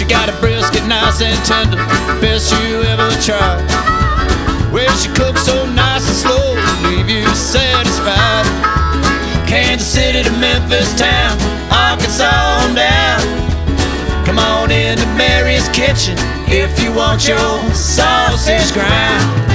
got a brisket nice and tender, best you ever tried. Well, she cooks so nice and slow, leave you satisfied. Kansas City to Memphis town, Arkansas on down. Come on into Mary's kitchen if you want your sausage ground.